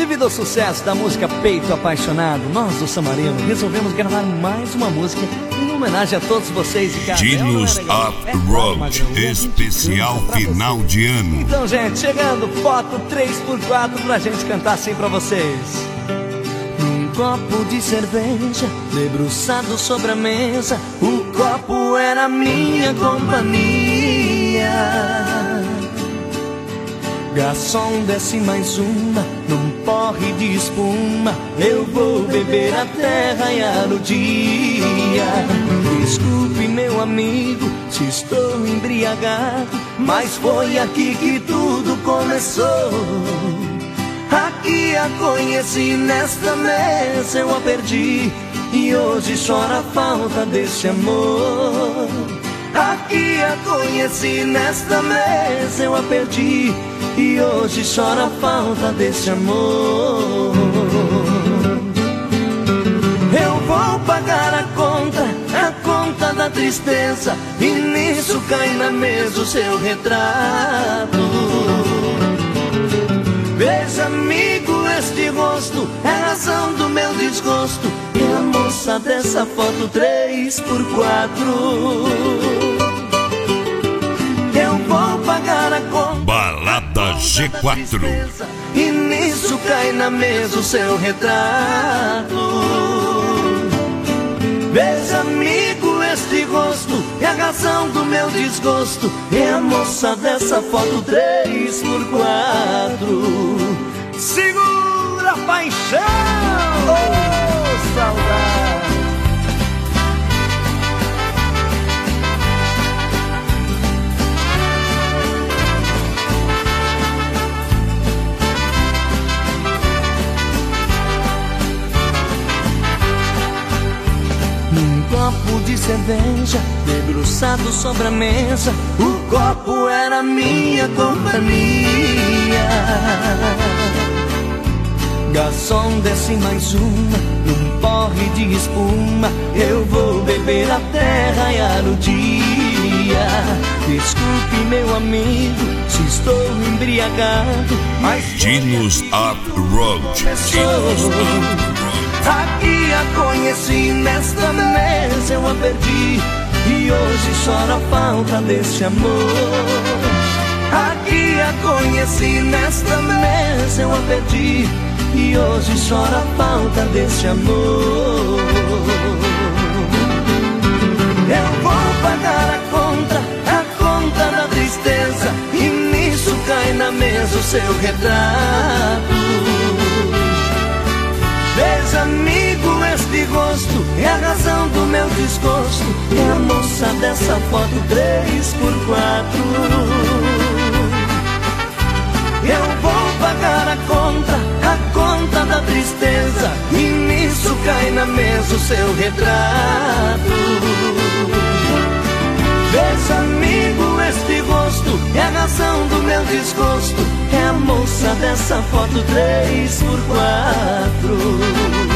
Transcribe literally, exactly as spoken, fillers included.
Devido ao sucesso da música Peito Apaixonado, nós do Samarino resolvemos gravar mais uma música em homenagem a todos vocês. E Dinos Off-Road, especial final de ano. Então, gente, chegando, foto três por quatro pra gente cantar assim pra vocês. Num copo de cerveja, debruçado sobre a mesa, o copo era minha companhia. Garçom, desce mais uma, num porre de espuma, eu vou beber até raiar o dia. Desculpe, meu amigo, se estou embriagado, mas foi aqui que tudo começou. Aqui a conheci, nesta mesa eu a perdi, e hoje chora a falta desse amor. Aqui a conheci, nesta mesa eu a perdi, e hoje chora a falta desse amor. Eu vou pagar a conta, a conta da tristeza, e nisso cai na mesa o seu retrato. Veja, amigo, este rosto é a razão do meu desgosto, e a moça dessa foto três por quatro. Eu vou pagar a conta, Balada G quatro, e nisso cai na mesa o seu retrato. Veja, amigo, este rosto é a razão do meu desgosto, e a moça dessa foto três por quatro. Segura a paixão, oh, saudade. Num copo de cerveja, debruçado sobre a mesa, o copo era minha companhia. Garçom, desce mais uma, num porre de espuma, eu vou beber até raiar o dia. Desculpe, meu amigo, se estou embriagado, mas Dinos Off-Road, Dinos Off-Road. Aqui a conheci, nesta mesa eu a perdi, e hoje chora a falta desse amor. Aqui a conheci, nesta mesa eu a perdi, e hoje chora a falta desse amor. Eu vou pagar a conta, a conta da tristeza, e nisso cai na mesa o seu retrato. Veja, amigo, este rosto é a razão do meu desgosto, é a moça dessa foto três por quatro. Eu vou pagar a conta, a conta da tristeza, e nisso cai na mesa o seu retrato. Veja, amigo, este rosto é a razão do meu desgosto, é a moça dessa foto três por quatro.